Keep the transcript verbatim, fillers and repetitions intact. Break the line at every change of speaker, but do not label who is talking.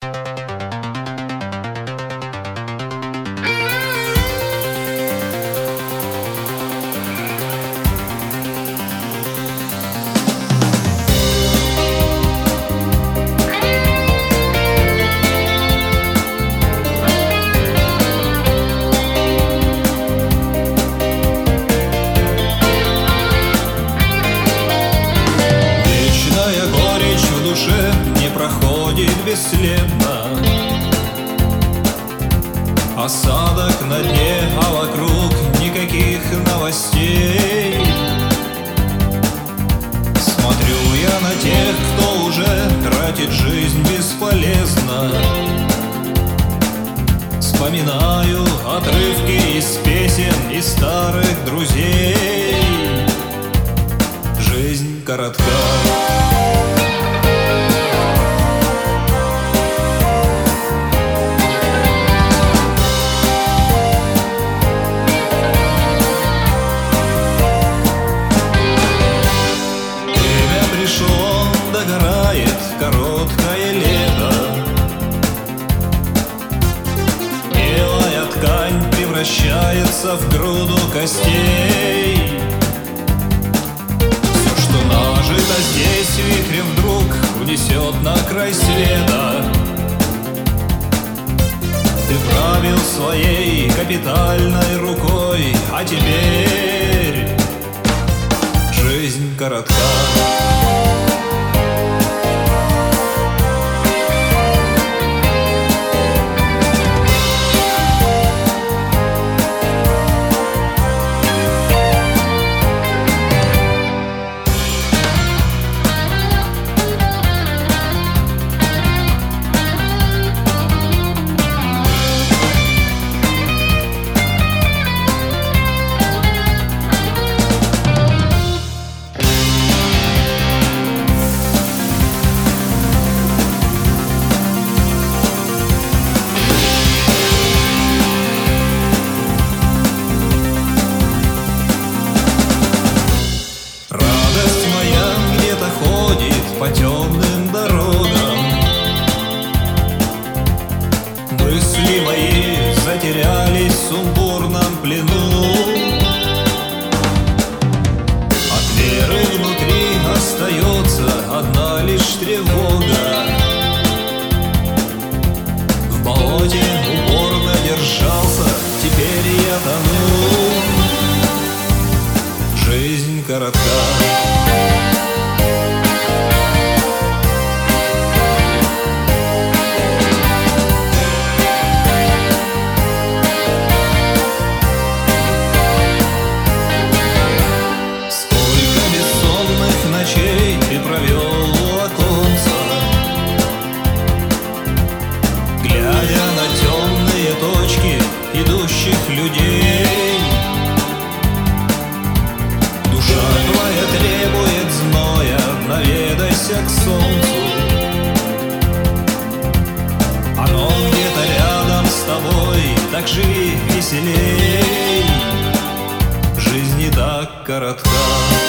Не проходит бесследно. Осадок на дне, а вокруг никаких новостей. Смотрю я на тех, кто уже тратит жизнь бесполезно. Вспоминаю отрывки из песен и старых друзей. Жизнь коротка. Догорает короткое лето. Белая ткань превращается в груду костей. Все, что нажито здесь, вихрем вдруг унесет на край света. Ты правил своей капитальной рукой, а теперь жизнь коротка. По темным дорогам мысли мои затерялись в сумбурном плену. От веры внутри остается одна лишь тревога. В болоте упорно держался, теперь я тону. Жизнь коротка. Ты провел у оконца, глядя на темные точки идущих людей. Душа твоя требует зноя, наведайся к солнцу. Оно где-то рядом с тобой, так живи веселей. Жизнь не так коротка.